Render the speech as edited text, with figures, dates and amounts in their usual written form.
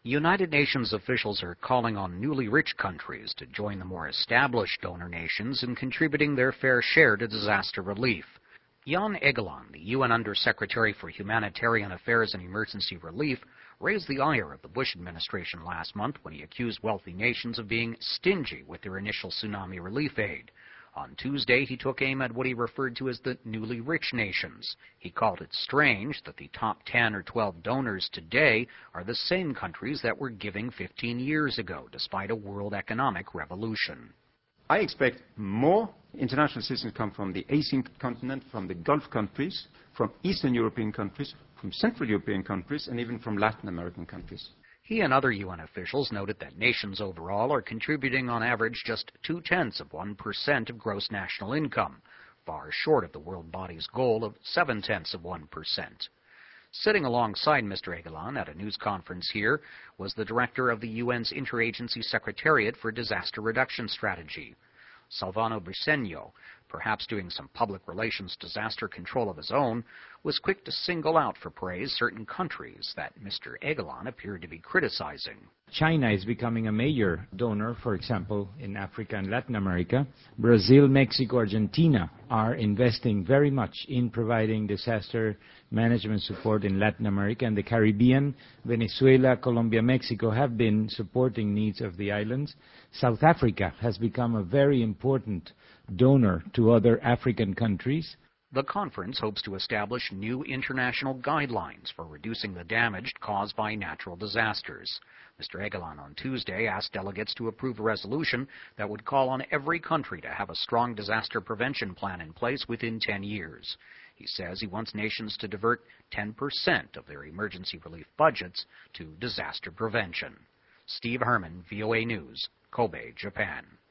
United Nations officials are calling on newly rich countries to join the more established donor nations in contributing their fair share to disaster relief. Jan Egeland, the UN Undersecretary for Humanitarian Affairs and Emergency Relief, raised the ire of the Bush administration last month when he accused wealthy nations of being stingy with their initial tsunami relief aid. On Tuesday, he took aim at what he referred to as the newly rich nations. He called it strange that the top 10 or 12 donors today are the same countries that were giving 15 years ago, despite a world economic revolution. I expect more international assistance come from the Asian continent, from the Gulf countries, from Eastern European countries, from Central European countries, and even from Latin American countries. He and other UN officials noted that nations overall are contributing on average just 0.2% of gross national income, far short of the world body's goal of 0.7%. Sitting alongside Mr. Egeland at a news conference here was the director of the UN's Interagency Secretariat for Disaster Reduction Strategy, Silvano Briceño, perhaps doing some public relations disaster control of his own, was quick to single out for praise certain countries that Mr. Egeland appeared to be criticizing. China is becoming a major donor, for example, in Africa and Latin America. Brazil, Mexico, Argentina are investing very much in providing disaster management support in Latin America and the Caribbean. Venezuela, Colombia, Mexico have been supporting needs of the islands. South Africa has become a very important donor to other African countries. The conference hopes to establish new international guidelines for reducing the damage caused by natural disasters. Mr. Egeland on Tuesday asked delegates to approve a resolution that would call on every country to have a strong disaster prevention plan in place within 10 years. He says he wants nations to divert 10% of their emergency relief budgets to disaster prevention. Steve Herman, VOA News, Kobe, Japan.